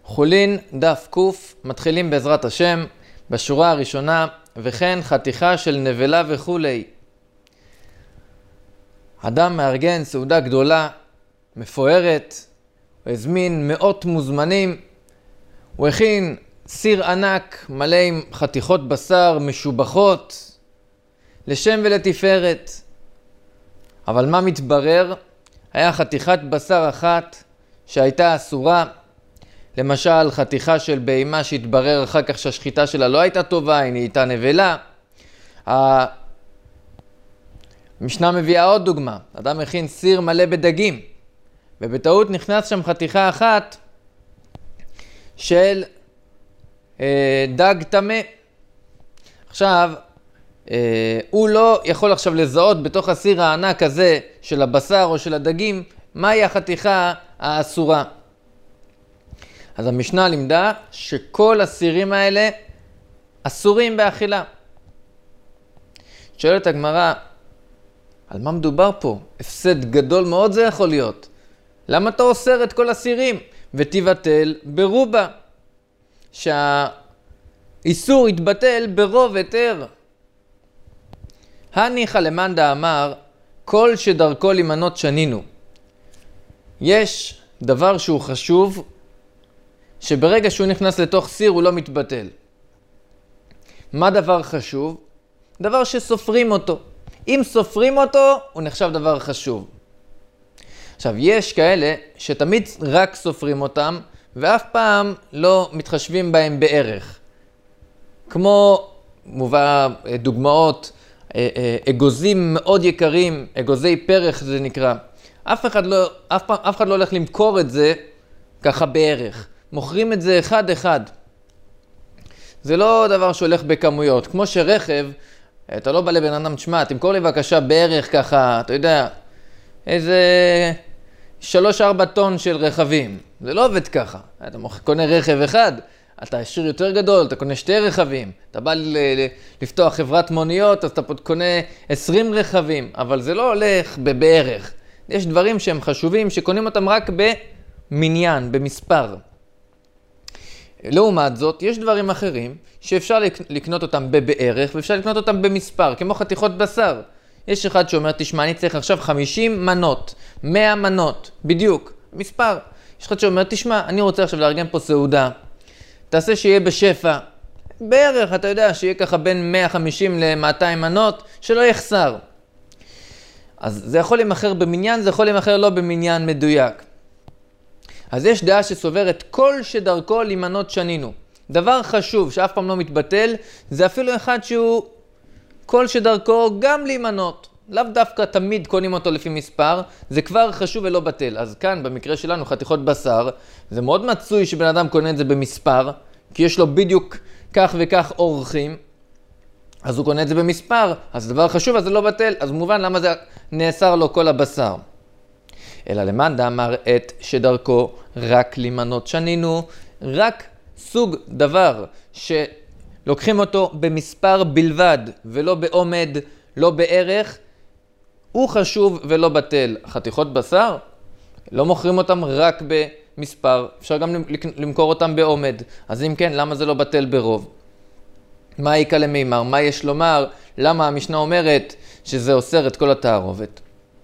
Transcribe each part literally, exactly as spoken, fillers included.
חולין דף קוף, מתחילים בעזרת השם בשורה הראשונה, וכן חתיכה של נבלה וכולי. אדם מארגן סעודה גדולה, מפוארת, הוא הזמין מאות מוזמנים, הוא הכין סיר ענק מלא עם חתיכות בשר משובחות, לשם ולתפארת. אבל מה מתברר? היה חתיכת בשר אחת שהייתה אסורה, למשל חתיכה של בהמה שהתברר אחר כך שהשחיטה שלה לא הייתה טובה, היא נהייתה נבלה. המשנה מביאה עוד דוגמה, אדם הכין סיר מלא בדגים, ובטעות נכנס שם חתיכה אחת של אה, דג טמא. עכשיו, אה, הוא לא יכול עכשיו לזהות בתוך הסיר הענק הזה של הבשר או של הדגים, מהי החתיכה האסורה. אז המשנה לימדה שכל הסירים האלה אסורים באכילה. שואלת הגמרא, על מה מדובר פה? הפסד גדול מאוד זה יכול להיות. למה אתה אוסר את כל הסירים? ותבטל ברובה. שהאיסור יתבטל ברוב היתר. הניחא למאן דאמר, כל שדרכו להימנות שנינו. יש דבר שהוא חשוב, שברגע שהוא נכנס לתוך סיר הוא לא מתבטל. מה דבר חשוב? דבר שסופרים אותו. אם סופרים אותו, הוא נחשב דבר חשוב. עכשיו, יש כאלה שתמיד רק סופרים אותם, ואף פעם לא מתחשבים בהם בערך. כמו מובא דוגמאות, אגוזים מאוד יקרים, אגוזי פרח זה נקרא. אף אחד לא, אף פעם, אף אחד לא הולך למכור את זה ככה בערך. מוכרים את זה אחד אחד. זה לא דבר שהולך בכמויות. כמו שרכב, אתה לא בא לבן אדם, תשמע, תמכור לי בבקשה בערך ככה, אתה יודע, איזה שלוש ארבע טון של רכבים. זה לא עובד ככה. אתה קונה רכב אחד, אתה ישיר יותר גדול, אתה קונה שתי רכבים. אתה בא לפתוח חברת מוניות, אז אתה קונה עשרים רכבים. אבל זה לא הולך בבערך. יש דברים שהם חשובים, שקונים אותם רק במניין, במספר. לעומת זאת, יש דברים אחרים שאפשר לקנות אותם בבערך ואפשר לקנות אותם במספר, כמו חתיכות בשר. יש אחד שאומר, תשמע, אני צריך עכשיו חמישים מנות, מאה מנות, בדיוק, מספר. יש אחד שאומר, תשמע, אני רוצה עכשיו לארגן פה סעודה, תעשה שיהיה בשפע. בערך, אתה יודע, שיהיה ככה בין מאה וחמישים ל-מאתיים מנות, שלא יחסר. אז זה יכול להימכר במניין, זה יכול להימכר לא במניין מדויק. אז יש דעה שסוברת כל שדרכו להימנות שנינו. דבר חשוב שאף פעם לא מתבטל, זה אפילו אחד שהוא כל שדרכו גם להימנות. לאו דווקא תמיד קונים אותו לפי מספר, זה כבר חשוב ולא בטל. אז כאן במקרה שלנו חתיכות בשר, זה מאוד מצוי שבן אדם קונה את זה במספר, כי יש לו בדיוק כך וכך אורחים, אז הוא קונה את זה במספר, אז זה דבר חשוב, אז זה לא בטל. אז מובן למה זה נאסר לו כל הבשר. אלא למאן דאמר את שדרכו רק להימנות שנינו, רק סוג דבר שלוקחים אותו במספר בלבד ולא בעומד, לא בערך, הוא חשוב ולא בטל. חתיכות בשר, לא מוכרים אותם רק במספר, אפשר גם למכור אותם בעומד. אז אם כן, למה זה לא בטל ברוב? מה העיקר למימר? מה יש לומר? למה המשנה אומרת שזה אוסר את כל התערובת?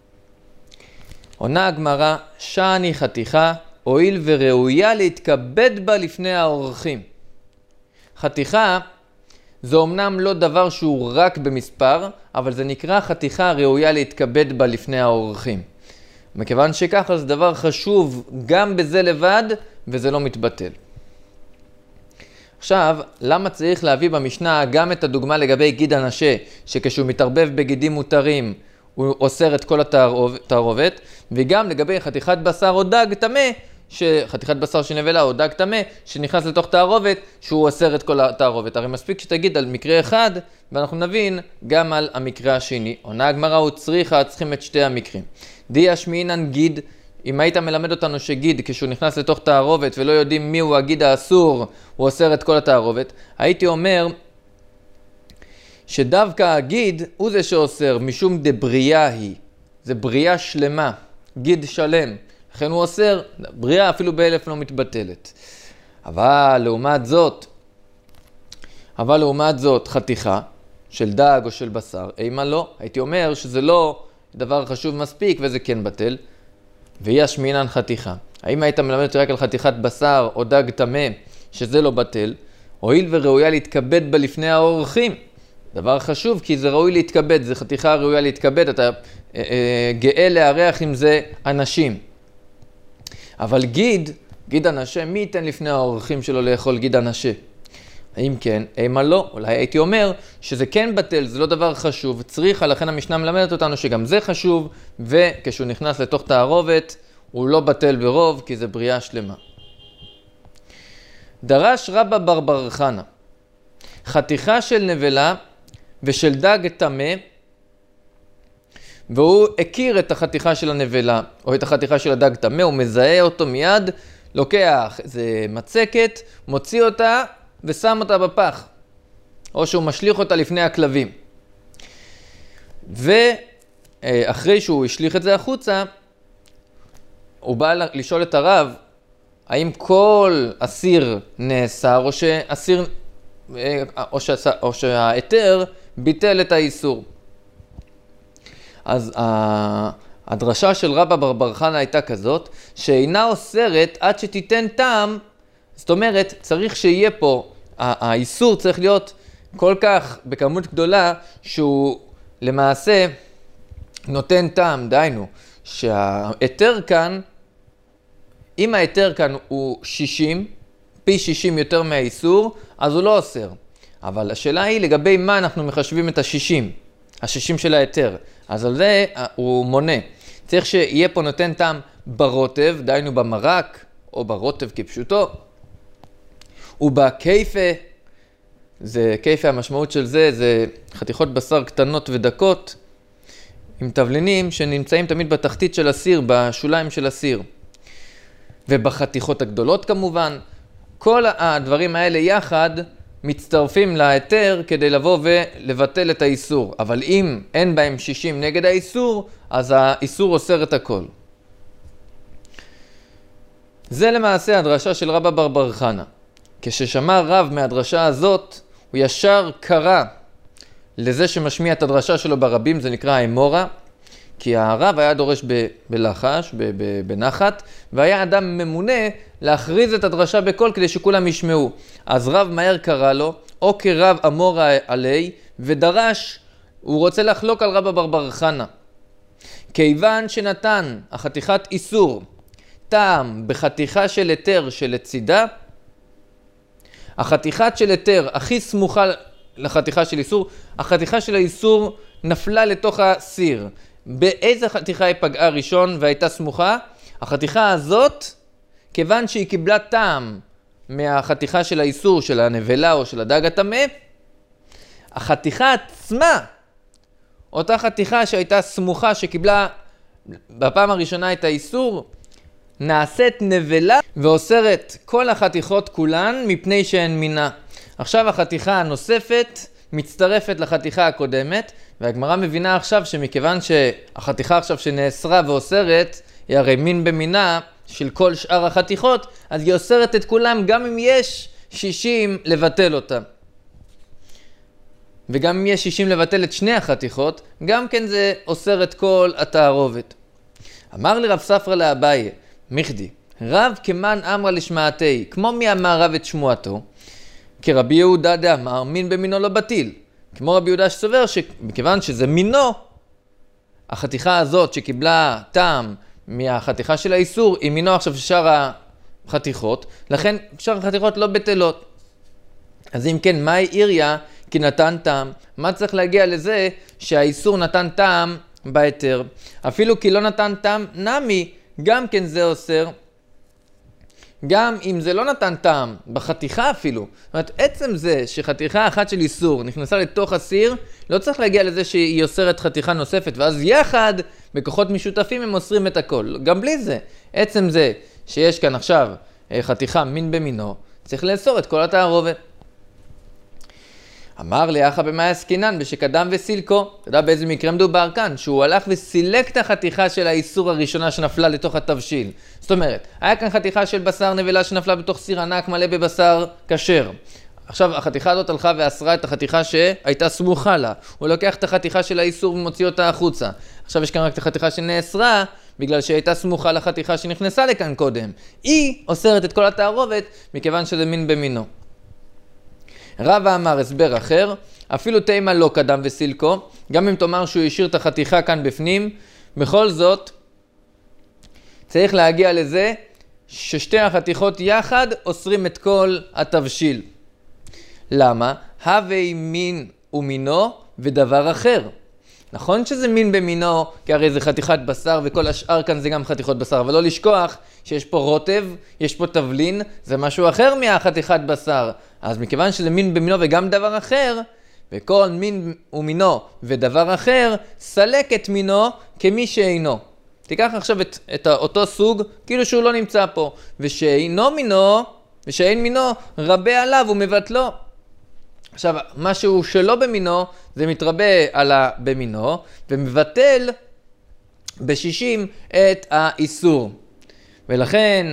עונה הגמרא, שאני חתיכה, הואיל וראויה להתכבד בה לפני האורחים. חתיכה זה אומנם לא דבר שהוא רק במספר, אבל זה נקרא חתיכה ראויה להתכבד בה לפני האורחים. מכיוון שככה זה דבר חשוב גם בזה לבד, וזה לא מתבטל. עכשיו, למה צריך להביא במשנה גם את הדוגמה לגבי גיד הנשה, שכשהוא מתערבב בגידים מותרים, הוא אוסר את כל התערובת, וגם לגבי חתיכת בשר או דג טמא, חתיכת בשר שנבלה או דג טמא, שנכנס לתוך תערובת, שהוא אוסר את כל התערובת. הרי מספיק שתגיד על מקרה אחד, ואנחנו נבין גם על המקרה השני. עונה הגמרא הוא צריכה, צריכים את שתי המקרים. דיה שמינן גיד, אם היית מלמד אותנו שגיד, כשהוא נכנס לתוך תערובת ולא יודעים מי הוא הגיד האסור, הוא אוסר את כל התערובת, הייתי אומר, שדווקא הגיד הוא זה שאוסר, משום דבריאה היא. זה בריאה שלמה, גיד שלם. לכן הוא אוסר, בריאה אפילו באלף לא מתבטלת. אבל לעומת זאת, אבל לעומת זאת חתיכה של דג או של בשר, אימה לא. הייתי אומר שזה לא דבר חשוב מספיק וזה כן בטל. ויש מינן חתיכה. האם היית מלמד אותי רק על חתיכת בשר או דג טמא, שזה לא בטל, הואיל וראויה להתכבד בה לפני האורחים. דבר חשוב, כי זה ראוי להתכבד, זה חתיכה ראויה להתכבד, אתה אה, אה, גאה לארח עם זה אנשים. אבל גיד, גיד אנשה, מי ייתן לפני האורחים שלו לאכול גיד אנשה? האם כן, אימה לא. אולי הייתי אומר שזה כן בטל, זה לא דבר חשוב, צריכה, לכן המשנה מלמדת אותנו שגם זה חשוב, וכשהוא נכנס לתוך תערובת, הוא לא בטל ברוב, כי זה בריאה שלמה. דרש רבא בר בר חנה, חתיכה של נבלה ושל דג טמא, והוא הכיר את החתיכה של הנבלה, או את החתיכה של הדג טמא, הוא מזהה אותו מיד, לוקח איזה מצקת, מוציא אותה, ושם אותה בפח, או שהוא משליך אותה לפני הכלבים. ואחרי שהוא השליך את זה החוצה, הוא בא לשאול את הרב, האם כל אסיר נאסר, או שאסיר, או, שה, או שההיתר ביטל את האיסור. אז הדרשה של רבא בר בר חנה הייתה כזאת, שאינה אוסרת עד שתיתן טעם, זאת אומרת, צריך שיהיה פה, האיסור צריך להיות כל כך בכמות גדולה, שהוא למעשה נותן טעם, דיינו, שההיתר כאן, אם ההיתר כאן הוא שישים, פי שישים יותר מהאיסור, אז הוא לא אוסר. אבל השאלה היא לגבי מה אנחנו מחשבים את ה-שישים, ה-שישים של ההיתר. אז על זה הוא מונה. צריך שיהיה פה נותן טעם ברוטב, דיינו במרק, או ברוטב כפשוטו, ובקייפה, זה קייפה, המשמעות של זה, זה חתיכות בשר קטנות ודקות, עם תבלינים שנמצאים תמיד בתחתית של הסיר, בשוליים של הסיר. ובחתיכות הגדולות כמובן, כל הדברים האלה יחד מצטרפים להיתר כדי לבוא ולבטל את האיסור. אבל אם אין בהם שישים נגד האיסור, אז האיסור אוסר את הכל. זה למעשה הדרשה של רבא בר בר חנה. כששמע רב מהדרשה הזאת, הוא ישר קרא לזה שמשמיע את הדרשה שלו ברבים, זה נקרא האמורה, כי הרב היה דורש ב- בלחש, ב- ב- בנחת, והיה אדם ממונה להכריז את הדרשה בקול כדי שכולם ישמעו. אז רב מהר קרא לו, או כרב אמורה עלי, ודרש, הוא רוצה לחלוק על רבא בר בר חנה. כיוון שנתן החתיכת איסור טעם בחתיכה של היתר שלצידה, החתיכת של היתר הכי סמוכה לחתיכה של איסור, החתיכה של האיסור נפלה לתוך הסיר. באיזה חתיכה היא פגעה ראשון והייתה סמוכה? החתיכה הזאת, כיוון שהיא קיבלה טעם מהחתיכה של האיסור של הנבלה או של הדג הטמא, החתיכה עצמה, אותה חתיכה שהייתה סמוכה שקיבלה בפעם הראשונה את האיסור, נעשית נבלה ואוסרת כל החתיכות כולן מפני שהן מינה. עכשיו החתיכה הנוספת מצטרפת לחתיכה הקודמת, והגמרא מבינה עכשיו שמכיוון שהחתיכה עכשיו שנאסרה ואוסרת, היא הרי מין במינה של כל שאר החתיכות, אז היא אוסרת את כולם גם אם יש שישים לבטל אותה. וגם אם יש שישים לבטל את שני החתיכות, גם כן זה אוסר את כל התערובת. אמר לי רב ספרא לאביי, מיכדי, רב כמן אמרה לשמעתי, כמו מי אמר רב את שמועתו, כרבי יהודה דאמר, מין במינו לא בטיל. כמו רבי יהודה שסובר שמכיוון שזה מינו, החתיכה הזאת שקיבלה טעם מהחתיכה של האיסור, היא מינו עכשיו שאר החתיכות, לכן שאר החתיכות לא בטלות. אז אם כן, מהי עיריה? כי נתן טעם. מה צריך להגיע לזה שהאיסור נתן טעם בהיתר? אפילו כי לא נתן טעם נמי, גם כן זה אוסר. גם אם זה לא נתן טעם, בחתיכה אפילו. זאת אומרת, עצם זה שחתיכה אחת של איסור נכנסה לתוך הסיר, לא צריך להגיע לזה שהיא אוסרת חתיכה נוספת, ואז יחד, בכוחות משותפים, הם אוסרים את הכל. גם בלי זה. עצם זה שיש כאן עכשיו חתיכה מין במינו, צריך לאסור את כל התערובת. אמר לי, אחא במאי עסקינן בשקדם וסילקו. אתה יודע באיזה מקרה מדובר כאן? שהוא הלך וסילק את החתיכה של האיסור הראשונה שנפלה לתוך התבשיל. זאת אומרת, היה כאן חתיכה של בשר נבלה שנפלה בתוך סיר ענק מלא בבשר כשר. עכשיו, החתיכה הזאת הלכה ואסרה את החתיכה שהייתה סמוכה לה. הוא לוקח את החתיכה של האיסור ומוציא אותה החוצה. עכשיו יש כאן רק את החתיכה שנאסרה, בגלל שהייתה סמוכה לחתיכה שנכנסה לכאן קודם. היא אוסרת את כל התערובת, מכיוון שזה מין במינו. רבא אמר הסבר אחר, אפילו תימה לא קדם וסילקו, גם אם תאמר שהוא השאיר את החתיכה כאן בפנים, בכל זאת צריך להגיע לזה ששתי החתיכות יחד אוסרים את כל התבשיל. למה? הווי מין ומינו ודבר אחר. נכון שזה מין במינו, כי הרי זה חתיכת בשר וכל השאר כאן זה גם חתיכות בשר, אבל לא לשכוח שיש פה רוטב, יש פה תבלין, זה משהו אחר מהחתיכת בשר. אז מכיוון שזה מין במינו וגם דבר אחר, וכל מין ומינו ודבר אחר, סלק את מינו כמי שאינו. תיקח עכשיו את, את אותו סוג, כאילו שהוא לא נמצא פה, ושאינו מינו, ושאין מינו, רבה עליו ומבטלו. עכשיו, משהו שלא במינו, זה מתרבה על במינו, ומבטל בשישים את האיסור. ולכן,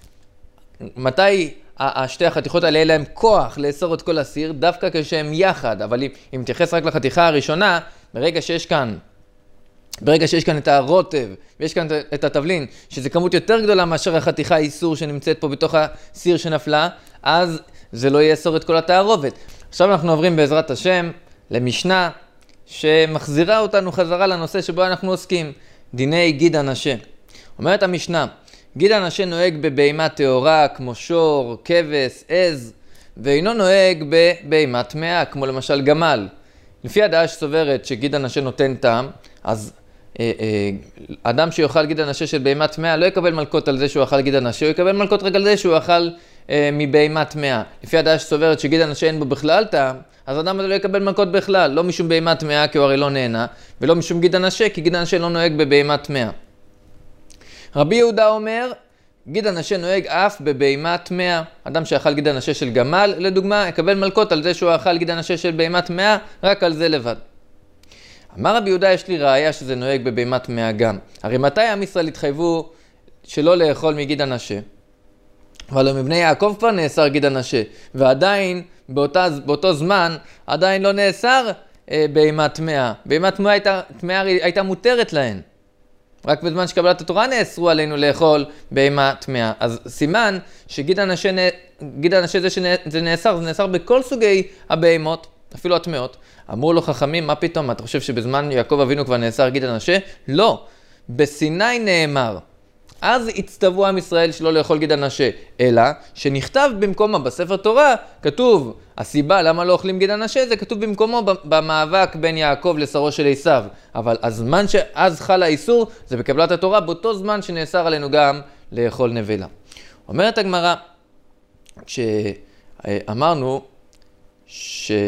מתי השתי החתיכות האלה להם כוח לאסור את כל הסיר, דווקא כשהם יחד, אבל אם, אם תייחס רק לחתיכה הראשונה, ברגע שיש כאן, ברגע שיש כאן את הרוטב, ויש כאן את התבלין, שזה כמות יותר גדולה מאשר החתיכה האיסור שנמצאת פה בתוך הסיר שנפלה, אז זה לא יאסור את כל התערובת. עכשיו אנחנו עוברים בעזרת השם למשנה שמחזירה אותנו חזרה לנושא שבו אנחנו עוסקים, דיני גיד הנשה. אומרת המשנה, גיד הנשה נוהג בבהמה טהורה כמו שור, כבש, עז, ואינו נוהג בבהמה טמאה כמו למשל גמל. לפי הדעה שסוברת שגיד הנשה נותן טעם, אז אה, אה, אדם שיאכל גיד הנשה של בהמה טמאה לא יקבל מלכות על זה שהוא אכל גיד הנשה, הוא יקבל מלכות רק על זה שהוא אכל אה, מבהמה טמאה. לפי הדעה שסוברת שגיד הנשה אין בו בכלל טעם, אז אדם הזה לא יקבל מלכות בכלל, לא משום בהמה טמאה כי הוא הרי לא נהנה, ולא משום גיד הנשה כי גיד הנשה לא נוהג בבהמה טמאה. רבי יהודה אומר, גיד הנשה נוהג אף בבהמה טמאה. אדם שאכל גיד הנשה של גמל, לדוגמה, יקבל מלכות על זה שהוא אכל גיד הנשה של בהמה טמאה, רק על זה לבד. אמר רבי יהודה, יש לי ראיה שזה נוהג בבהמה טמאה גם. הרי מתי עם ישראל התחייבו שלא לאכול מגיד הנשה? אבל מבני יעקב כבר נאסר גיד הנשה, ועדיין באותה, באותו זמן עדיין לא נאסר אה, בהמה טמאה. בהמה טמאה הייתה, טמאה הייתה מותרת להן. רק בזמן שקבלת התורה נאסרו עלינו לאכול בהמה טמאה. אז סימן שגיד הנשה, גיד הנשה זה שזה נאסר, זה נאסר בכל סוגי הבהמות, אפילו הטמאות. אמרו לו חכמים, מה פתאום? אתה חושב שבזמן יעקב אבינו כבר נאסר גיד הנשה? לא. בסיני נאמר. אז הצטוו עם ישראל שלא לאכול גיד הנשה, אלא שנכתב במקומו בספר תורה, כתוב, הסיבה למה לא אוכלים גיד הנשה, זה כתוב במקומו במאבק בין יעקב לשרו של עשיו. אבל הזמן שאז חל האיסור, זה בקבלת התורה, באותו זמן שנאסר עלינו גם לאכול נבלה. אומרת הגמרא, כשאמרנו שאדם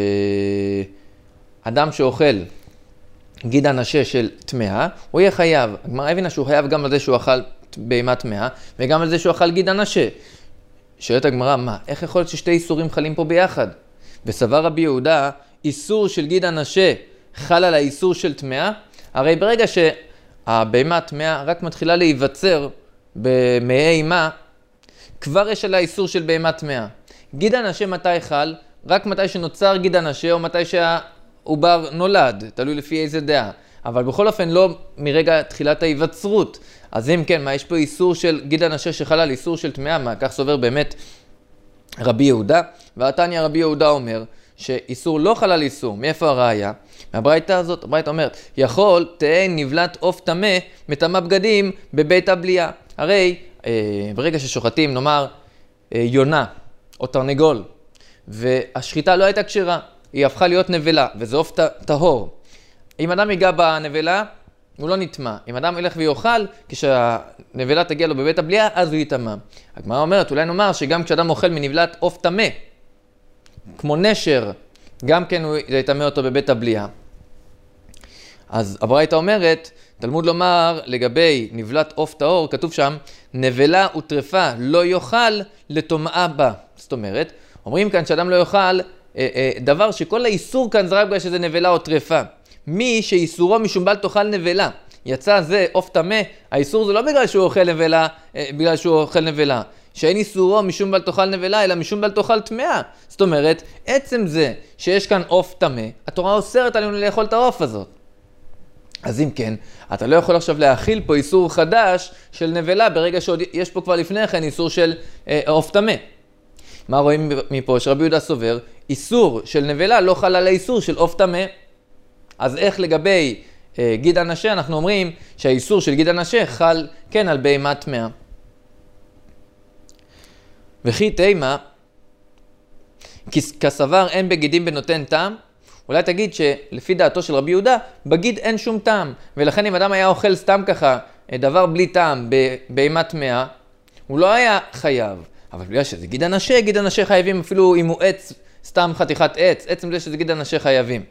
שאוכל גיד הנשה של טמאה, הוא יהיה חייב. הגמרא הבינה שהוא חייב גם על זה שהוא אכל בהמה טמאה, וגם על זה שהוא אכל גיד הנשה. שואלת הגמרא, מה? איך יכול להיות ששתי איסורים חלים פה ביחד? וסבר רבי יהודה, איסור של גיד הנשה חל על האיסור של טמאה? הרי ברגע שהבהמה טמאה רק מתחילה להיווצר במעי אימה, כבר יש על האיסור של בהמה טמאה. גיד הנשה מתי חל? רק מתי שנוצר גיד הנשה או מתי שהעובר נולד, תלוי לפי איזה דעה. אבל בכל אופן לא מרגע תחילת ההיווצרות. אז אם כן, מה יש פה איסור של גיד הנשה שחל על איסור של טמאה? מה? כך סובר באמת רבי יהודה. והתניא רבי יהודה אומר שאיסור לא חל על איסור. מאיפה הראיה? מהברייתא הזאת, הברייתא אומרת, יכול תהא נבלת עוף טמא מטמא בגדים בבית הבליעה. הרי אה, ברגע ששוחטים, נאמר, אה, יונה או תרנגול, והשחיטה לא הייתה כשרה, היא הפכה להיות נבלה, וזה עוף טהור. אם אדם ייגע בנבלה, הוא לא נטמא. אם אדם ילך ויאכל, כשהנבלה תגיע לו בבית הבליעה, אז הוא יטמא. הגמרא אומרת, אולי נאמר שגם כשאדם אוכל מנבלת עוף טמא, כמו נשר, גם כן הוא יטמא אותו בבית הבליעה. אז הברייתא אומרת, תלמוד לומר לגבי נבלת עוף טהור, כתוב שם, נבלה וטרפה לא יאכל לטומאה בה. זאת אומרת, אומרים כאן שאדם לא יאכל אה, אה, דבר שכל האיסור כאן זה רק בגלל שזה נבלה או טרפה. מי שאיסורו משום בל תאכל נבלה, יצא זה עוף טמא, האיסור זה לא בגלל שהוא אוכל נבלה, אה, בגלל שהוא אוכל נבלה. שאין איסורו משום בל תאכל נבלה, אלא משום בל תאכל טמאה. זאת אומרת, עצם זה שיש כאן עוף טמא, התורה אוסרת עלינו לאכול את העוף הזאת. אז אם כן, אתה לא יכול עכשיו להכיל פה איסור חדש של נבלה, ברגע שיש פה כבר לפני כן איסור של אה, עוף טמא. מה רואים מפה? שרבי יהודה סובר, איסור של נבלה לא חל על האיסור של עוף טמא. אז איך לגבי אה, גיד הנשה, אנחנו אומרים שהאיסור של גיד הנשה חל כן על בהמה טמאה. וכי תימה, כסבר אין בגידים בנותן טעם, אולי תגיד שלפי דעתו של רבי יהודה, בגיד אין שום טעם, ולכן אם אדם היה אוכל סתם ככה דבר בלי טעם בהמה טמאה, הוא לא היה חייב. אבל בגלל שזה גיד הנשה, גיד הנשה חייבים אפילו אם הוא עץ, סתם חתיכת עץ, עצם זה שזה גיד הנשה חייבים.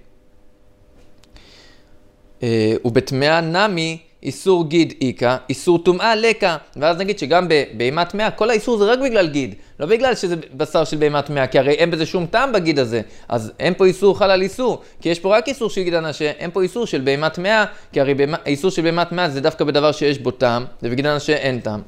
ובטמאה נמי, איסור גיד איקה, איסור טומאה לקה, ואז נגיד שגם בהמה טמאה, כל האיסור זה רק בגלל גיד, לא בגלל שזה בשר של בהמה טמאה, כי הרי אין בזה שום טעם בגיד הזה, אז אין פה איסור חל על איסור, כי יש פה רק איסור של גיד הנשה, אין פה איסור של בהמה טמאה, כי הרי האיסור של בהמה טמאה זה דווקא בדבר שיש בו טעם, ובגיד הנשה אין טעם.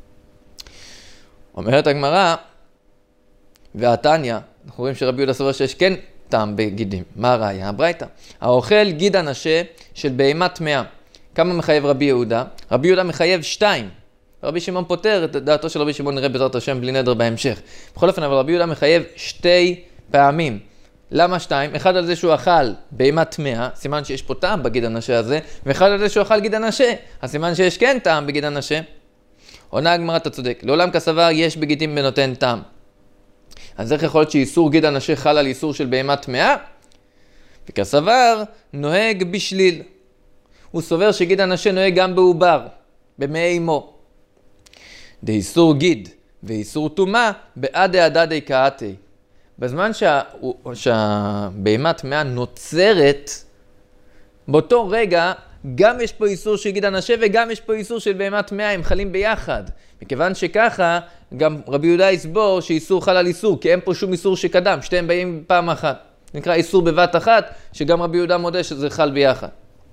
אומרת הגמרא, והתניא, אנחנו רואים שרבי יהודה סובר שיש כן טעם בגידים, מה הראיה? הברייתא, האוכל גיד הנשה של בהמה טמאה, כמה מחייב רבי יהודה? רבי יהודה מחייב שתיים. רבי שמעון פותר את דעתו של רבי שמעון נראה בעזרת השם בלי נדר בהמשך. בכל אופן, אבל רבי יהודה מחייב שתי פעמים. למה שתיים? אחד על זה שהוא אכל בהמה טמאה, סימן שיש פה טעם בגיד הנשה הזה, ואחד על זה שהוא אכל גיד הנשה, אז סימן שיש כן טעם בגיד הנשה. עונה הגמרא, אתה צודק. לעולם כסבר יש בגידים בנותן טעם. אז איך יכול להיות שאיסור גיד הנשה חל על איסור של בהמה טמאה? וכסבר נוהג בשליל. הוא סובר שגיד הנשה נוהג גם בעובר, במעי אמו. דאיסור גיד ואיסור טומאה בעד העדדי קאתי. בזמן שה... שהבהמה טמאה נוצרת, באותו רגע גם יש פה איסור של גיד הנשה וגם יש פה איסור של בהמה טמאה, הם חלים ביחד. מכיוון שככה גם רבי יהודה יסבור שאיסור חל על איסור, כי אין פה שום איסור שקדם, שתיהם באים פעם אחת. נקרא איסור בבת אחת, שגם רבי יהודה מודה שזה חל ביחד.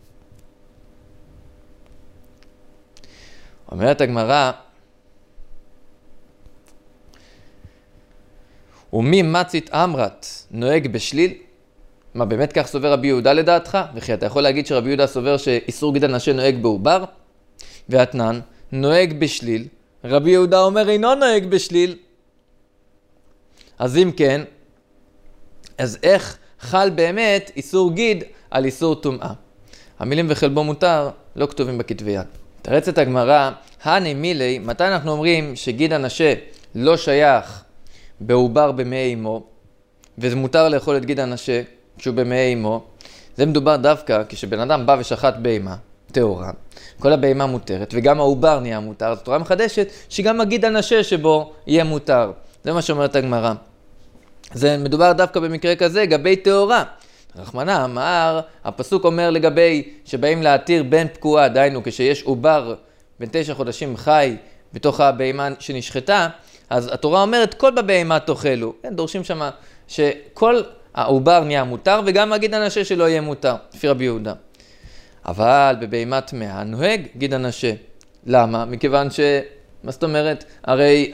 אומרת הגמרא, ומי מצית אמרת נוהג בשליל? מה, באמת כך סובר רבי יהודה לדעתך? וכי אתה יכול להגיד שרבי יהודה סובר שאיסור גיד הנשה נוהג בעובר? ואתנן נוהג בשליל, רבי יהודה אומר אינו נוהג בשליל. אז אם כן, אז איך חל באמת איסור גיד על איסור טומאה? המילים וחלבו מותר לא כתובים בכתבי יד. תרצת הגמרא, הני מילי, מתי אנחנו אומרים שגיד הנשה לא שייך בעובר במעי אמו, וזה מותר לאכול את גיד הנשה כשהוא במעי אמו? זה מדובר דווקא כשבן אדם בא ושחט בהמה, טהורה, כל הבהמה מותרת, וגם העובר נהיה מותר, אז התורה מחדשת שגם הגיד הנשה שבו יהיה מותר. זה מה שאומרת הגמרא. זה מדובר דווקא במקרה כזה, גבי טהורה. רחמנא אמר, הפסוק אומר לגבי שבאים להתיר בן פקועה, דיינו כשיש עובר בן תשע חודשים חי בתוך הבהמה שנשחטה, אז התורה אומרת כל בבהמה תאכלו. כן, דורשים שמה שכל העובר נהיה מותר וגם הגיד הנשה שלא יהיה מותר, לפי רבי יהודה. אבל בבהמה טמאה נוהג גיד הנשה. למה? מכיוון ש... מה זאת אומרת? הרי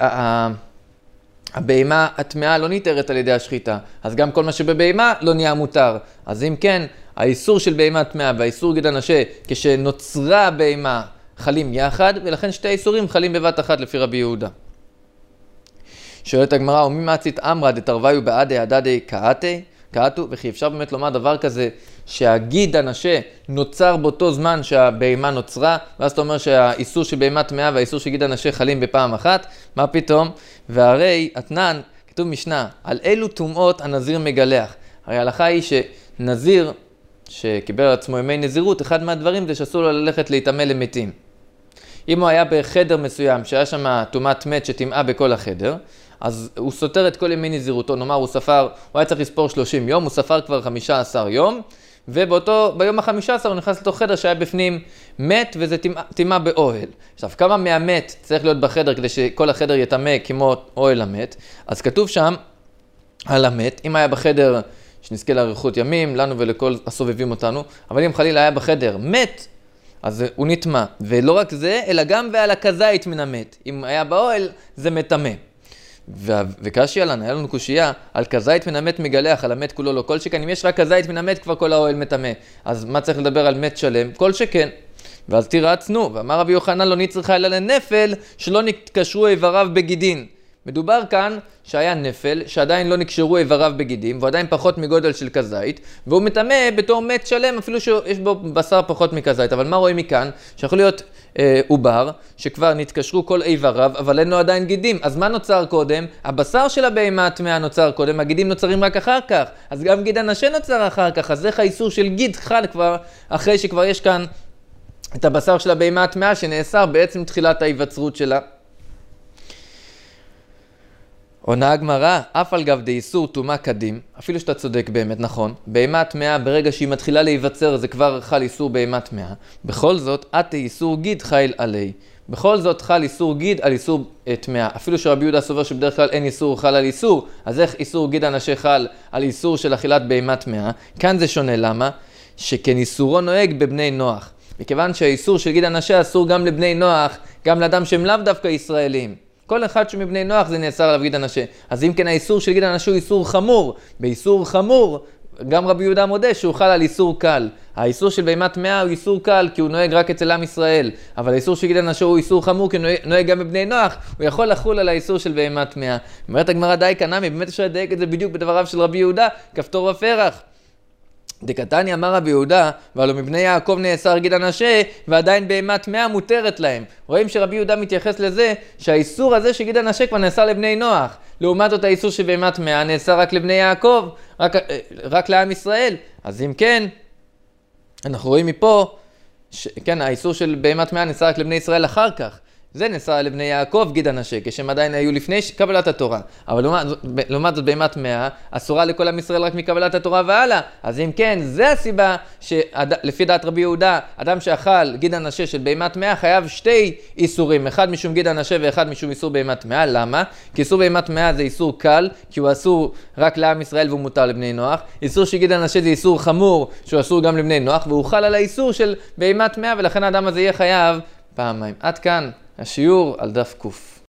הבהמה הטמאה לא ניתרת על ידי השחיטה, אז גם כל מה שבבהמה לא נהיה מותר. אז אם כן, האיסור של בהמה טמאה והאיסור גיד הנשה כשנוצרה הבהמה חלים יחד, ולכן שתי האיסורים חלים בבת אחת לפי רבי יהודה. שואלת הגמרא, ומי מצית אמרא דתרוויו בעדי הדדי קאתי? קאתו, וכי אפשר באמת לומר דבר כזה, שהגיד הנשה נוצר באותו זמן שהבהמה נוצרה, ואז אתה אומר שהאיסור של בהמה טמאה והאיסור של גיד הנשה חלים בפעם אחת, מה פתאום? והרי אתנן, כתוב משנה, על אילו טומאות הנזיר מגלח. הרי ההלכה היא שנזיר שקיבל על עצמו ימי נזירות, אחד מהדברים זה שאסור לו ללכת להתאמה למתים. אם הוא היה בחדר מסוים שהיה שם טומאת מת שטמאה בכל החדר, אז הוא סותר את כל ימי נזירותו, נאמר הוא ספר, הוא היה צריך לספור שלושים יום, הוא ספר כבר חמישה עשר יום, ובאותו, ביום ה-חמישה עשר הוא נכנס לתוך חדר שהיה בפנים מת, וזה טמאה באוהל. עכשיו, כמה מהמת צריך להיות בחדר כדי שכל החדר יטמא כמו אוהל המת? אז כתוב שם, על המת, אם היה בחדר, שנזכה לאריכות ימים, לנו ולכל הסובבים אותנו, אבל אם חלילה היה בחדר מת, אז הוא נטמע. ולא רק זה, אלא גם ועל הכזית מן המת. אם היה באוהל, זה מטמא. וקשיא לנו, היה לנו קושייה, על כזית מן המת מגלח, על המת כולו לא. כל שכן, אם יש רק כזית מן המת, כבר כל האוהל מטמא. אז מה צריך לדבר על מת שלם? כל שכן. ואז תירצנו, ואמר רבי יוחנן לא נצריכה אלא לנפל, שלא נתקשרו איבריו בגידין. מדובר כאן שהיה נפל, שעדיין לא נקשרו איבריו בגידים, והוא עדיין פחות מגודל של כזית, והוא מטמא בתור מת שלם, אפילו שיש בו בשר פחות מכזית. אבל מה רואים מכאן? שיכול להיות אה, עובר, שכבר נתקשרו כל איבריו, אבל אין לו עדיין גידים. אז מה נוצר קודם? הבשר של הבהמה הטמאה נוצר קודם, הגידים נוצרים רק אחר כך. אז גם גיד הנשה נוצר אחר כך, אז איך האיסור של גיד חל כבר, אחרי שכבר יש כאן את הבשר של הבהמה הטמאה, שנאסר בעצם תחילת ההיווצרות שלה. עונה הגמרא, אף על גב דאיסור טומאה קדים, אפילו שאתה צודק באמת, נכון, בהמה טמאה ברגע שהיא מתחילה להיווצר זה כבר חל איסור בהמה טמאה, בכל זאת, עתה איסור גיד חיל עלי. בכל זאת חל איסור גיד על איסור טמאה, אפילו שרבי יהודה סובר שבדרך כלל אין איסור חל על איסור, אז איך איסור גיד הנשה חל על איסור של אכילת בהמה טמאה? כאן זה שונה, למה? שכן איסורו נוהג בבני נוח, מכיוון שהאיסור של גיד הנשה אסור גם לבני נוח, גם לאדם שהם לאו דווקא ישראלים. כל אחד שמבני נוח זה נאסר עליו גיד הנשה. אז אם כן האיסור של גיד הנשה הוא איסור חמור. באיסור חמור, גם רבי יהודה מודה שהוא חל על איסור קל. האיסור של בהמה טמאה הוא איסור קל כי הוא נוהג רק אצל עם ישראל. אבל האיסור של גיד הנשה הוא איסור חמור כי הוא נוהג גם בבני נוח. הוא יכול לחול על האיסור של בהמה טמאה. אומרת הגמרא די קנמי, באמת אפשר לדייק את זה בדיוק בדבריו של רבי יהודה, כפתור ופרח. דקתני אמר רבי יהודה, והלא מבני יעקב נאסר גיד הנשה, ועדיין בהמה טמאה מותרת להם. רואים שרבי יהודה מתייחס לזה, שהאיסור הזה שגיד הנשה כבר נאסר לבני נוח. לעומת זאת האיסור של בהמה טמאה נאסר רק לבני יעקב, רק, רק לעם ישראל. אז אם כן, אנחנו רואים מפה, ש, כן, האיסור של בהמה טמאה נאסר רק לבני ישראל אחר כך. זה נאסר לבני יעקב גיד הנשה, כשהם עדיין היו לפני קבלת התורה. אבל לעומת, לעומת זאת בהמה טמאה, אסורה לכל עם ישראל רק מקבלת התורה והלאה. אז אם כן, זה הסיבה שלפי דעת רבי יהודה, אדם שאכל גיד הנשה של בהמה טמאה חייב שתי איסורים, אחד משום גיד הנשה ואחד משום איסור בהמה טמאה. למה? כי איסור בהמה טמאה זה איסור קל, כי הוא אסור רק לעם ישראל והוא מותר לבני נוח. איסור של גיד הנשה זה איסור חמור, שהוא אסור גם לבני נוח, והוא חל על האיסור של בהמה טמאה, ולכן האדם הזה יהיה חייב פעמיים. עד כאן השיעור על דף קוף.